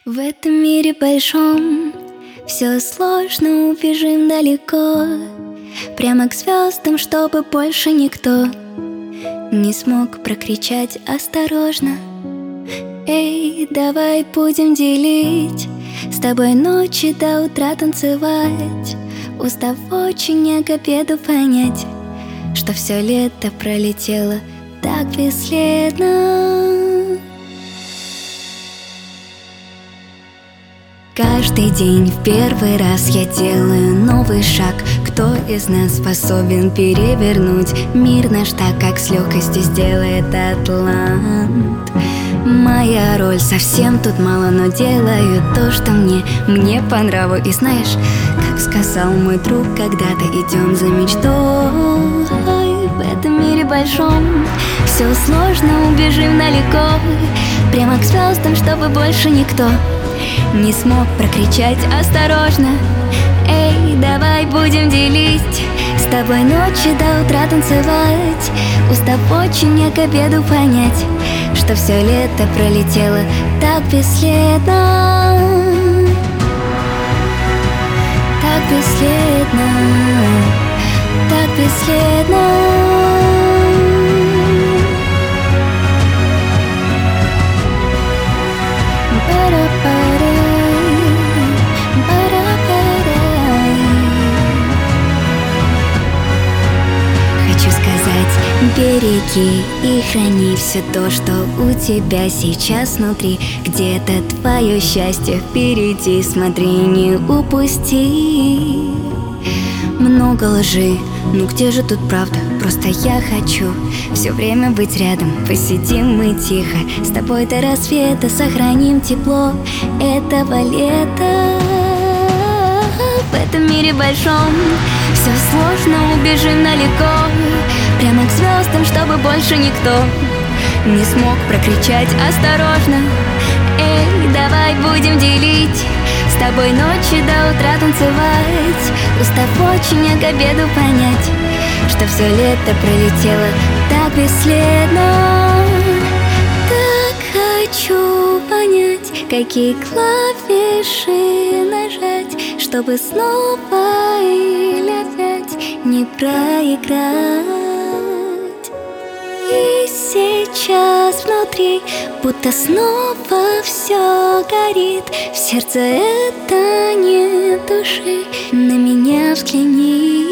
В этом мире большом все сложно, убежим далеко, прямо к звездам, чтобы больше никто не смог прокричать осторожно. Эй, давай будем делить с тобой ночи до утра танцевать, устав очень, а к обеду понять, что все лето пролетело так бесследно. Каждый день в первый раз я делаю новый шаг. Кто из нас способен перевернуть мир наш так, как с легкостью сделает атлант? Моя роль совсем тут мало, но делаю то, что мне по нраву. И знаешь, как сказал мой друг, когда-то идем за мечтой. В этом мире большом все сложно, убежим далеко, прямо к звездам, чтобы больше никто не смог прокричать осторожно. Эй, давай будем делить с тобой ночи до утра танцевать, устав очень, а к обеду понять, что все лето пролетело так бесследно. Так бесследно, так бесследно. Хочу сказать, береги и храни все то, что у тебя сейчас внутри. Где-то твое счастье впереди, смотри, не упусти. Много лжи, ну где же тут правда? Просто я хочу все время быть рядом. Посидим мы тихо, с тобой до рассвета сохраним тепло этого лета. В этом мире большом все сложно, убежим далеко, прямо к звездам, чтобы больше никто не смог прокричать осторожно. Эй, давай будем делить с тобой ночи до утра танцевать, устав очень, а к обеду понять, что все лето пролетело так бесследно. Так хочу понять, какие клавиши нажать, чтобы снова или опять не проиграть. И сейчас внутри будто снова все горит, в сердце это нет души, на меня взгляни.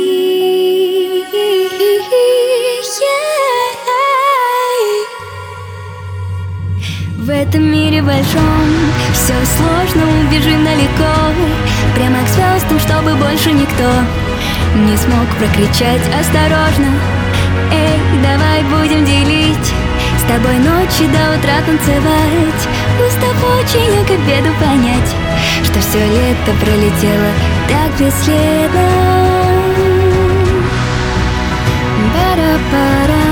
В этом мире большом все сложно, убежим далеко, прямо к звездам, чтобы больше никто не смог прокричать осторожно. Эй, давай будем делить с тобой ночи до утра танцевать, устав очень, а к обеду понять, что все лето пролетело так бесследно. Пара-пара.